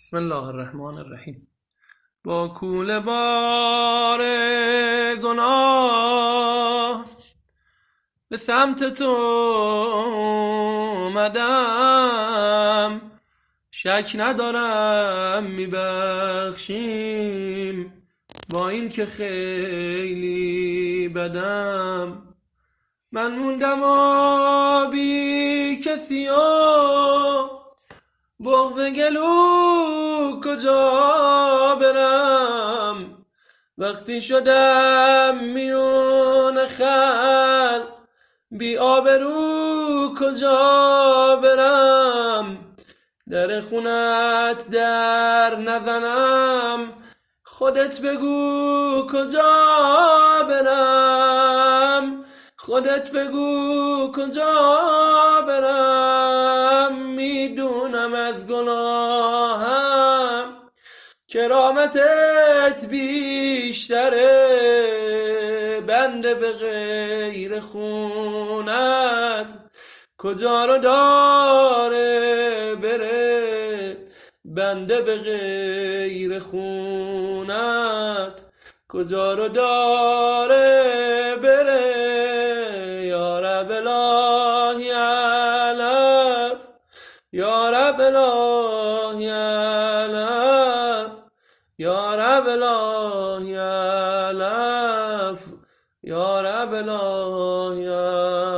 بسم الله الرحمن الرحیم. با کوله بار گناه به سمت تو اومدم، شک ندارم میبخشیم با این که خیلی بدم. من موندم بی کسی و بغض گلو کجا برم، وقتی شدم میون خلق بی آبرو کجا برم. در خونت در نزنم، خودت بگو کجا برم، خودت بگو کجا برم. میدونم از گناهم کرامتت بیشتره، بنده به غیر خونت کجا رو داره بره، بنده به غیر خونت کجا رو داره بره. یا رب الهی علف، یا رب الهی علف، یا رب الهی علف، یا رب الهی علف.